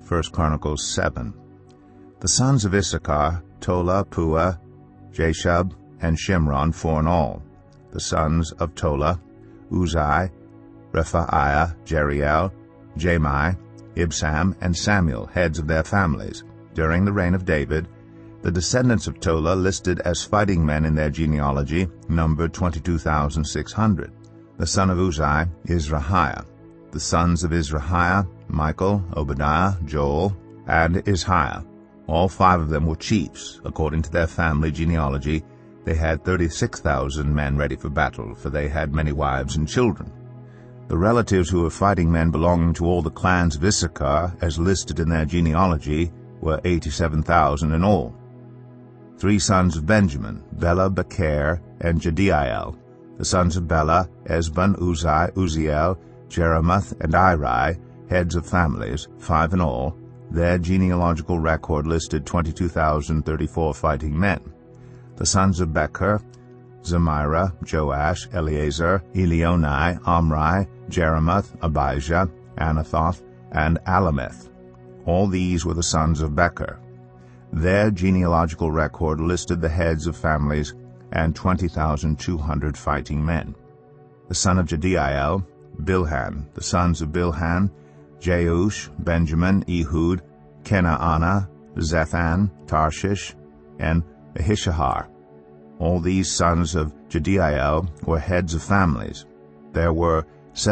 1 Chronicles 7. The sons of Issachar, Tola, Puah, Jashub, and Shimron, 4 in all. The sons of Tola, Uzai, Rephaiah, Jeriel, Jami, Ibsam, and Samuel, heads of their families. During the reign of David, the descendants of Tola, listed as fighting men in their genealogy, numbered 22,600. The son of Uzai, Izrahiah. The sons of Izrahiah, Michael, Obadiah, Joel, and Ishiah. All 5 of them were chiefs. According to their family genealogy, they had 36,000 men ready for battle, for they had many wives and children. The relatives who were fighting men belonging to all the clans of Issachar, as listed in their genealogy, were 87,000 in all. 3 sons of Benjamin, Bela, Becher, and Jediael. The sons of Bela, Esban, Uzai, Uziel, Jeremoth, and Iri, heads of families, 5 in all. Their genealogical record listed 22,034 fighting men. The sons of Becher, Zemira, Joash, Eleazar, Elionai, Omri, Jeremoth, Abijah, Anathoth, and Alameth. All these were the sons of Becher. Their genealogical record listed the heads of families and 20,200 fighting men. The son of Jediael, Bilhan. The sons of Bilhan, Jeush, Benjamin, Ehud, Kenaanah, Zethan, Tarshish, and Ahishahar. All these sons of Jediael were heads of families. There were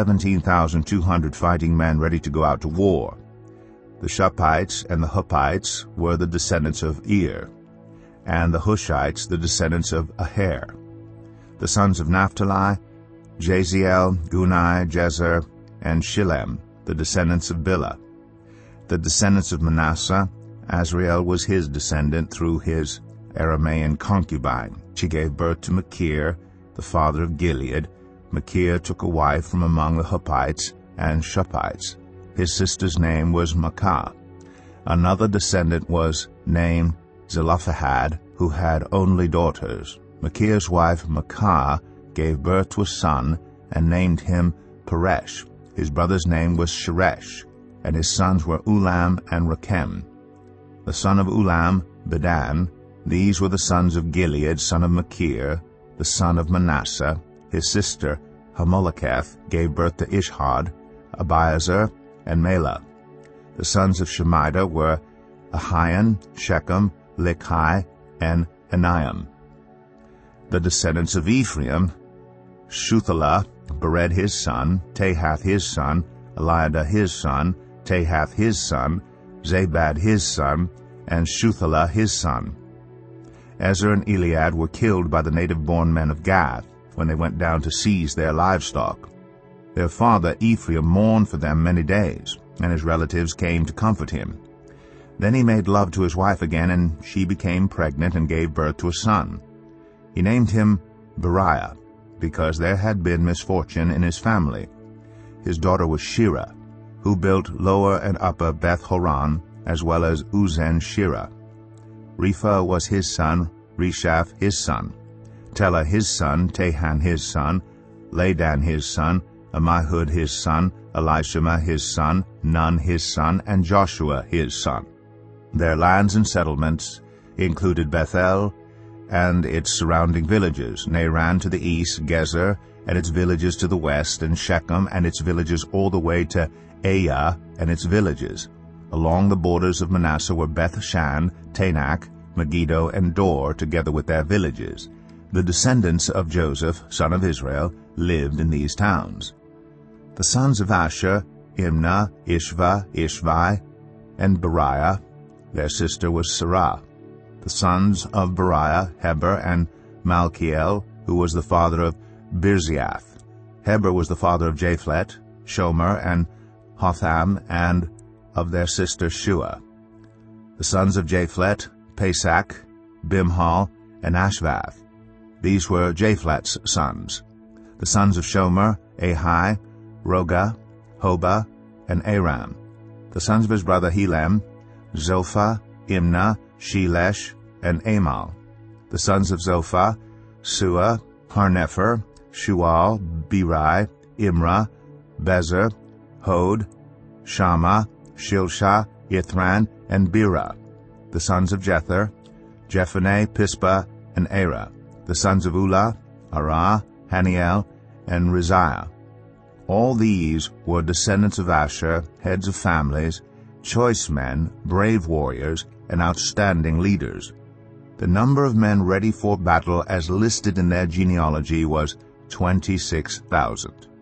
17,200 fighting men ready to go out to war. The Shuppites and the Huppites were the descendants of Ir, and the Hushites the descendants of Aher. The sons of Naphtali, Jaziel, Guni, Jezer, and Shillem, the descendants of Bilhah. The descendants of Manasseh, Azriel was his descendant through his Aramaean concubine. She gave birth to Machir, the father of Gilead. Machir took a wife from among the Huppites and Shuppites. His sister's name was Maacah. Another descendant was named Zelophehad, who had only daughters. Machir's wife Maacah gave birth to a son and named him Peresh. His brother's name was Sheresh, and his sons were Ulam and Rakem. The son of Ulam, Bedan. These were the sons of Gilead, son of Machir, the son of Manasseh. His sister Hamoleketh gave birth to Ishhod, Abiezer, and Melah. The sons of Shemida were Ahian, Shechem, Lechi, and Aniam. The descendants of Ephraim, Shuthelah, Bered his son, Tahath his son, Eliada his son, Tahath his son, Zabad his son, and Shuthelah his son. Ezer and Eliad were killed by the native-born men of Gath when they went down to seize their livestock. Their father Ephraim mourned for them many days, and his relatives came to comfort him. Then he made love to his wife again, and she became pregnant and gave birth to a son. He named him Beriah, because there had been misfortune in his family. His daughter was Shirah, who built Lower and Upper Beth-horon, as well as Uzen-Shirah. Repha was his son, Reshaph his son, Telah his son, Tahan his son, Ladan his son, Ammihud his son, Elishama his son, Nun his son, and Joshua his son. Their lands and settlements included Bethel and its surrounding villages, Naran to the east, Gezer and its villages to the west, and Shechem and its villages all the way to Aiah and its villages. Along the borders of Manasseh were Beth-shan, Tanakh, Megiddo, and Dor, together with their villages. The descendants of Joseph, son of Israel, lived in these towns. The sons of Asher, Imnah, Ishva, Ishvi, and Beriah. Their sister was Sarah. The sons of Beriah, Heber and Malchiel, who was the father of Birziath. Heber was the father of Japhlet, Shomer, and Hotham, and of their sister Shua. The sons of Japhlet, Pesach, Bimhal, and Ashvath. These were Japhlet's sons. The sons of Shomer, Ahi, Roga, Hobah, and Aram. The sons of his brother Helem, Zophah, Imnah, Shelesh, and Amal. The sons of Zophah, Sua, Harnepher, Shual, Beri, Imrah, Bezer, Hod, Shammah, Shilshah, Ithran, and Bera. The sons of Jether, Jephaneh, Pispa, and Era. The sons of Ulah, Arah, Haniel, and Riziah. All these were descendants of Asher, heads of families, choice men, brave warriors, and outstanding leaders. The number of men ready for battle as listed in their genealogy was 26,000.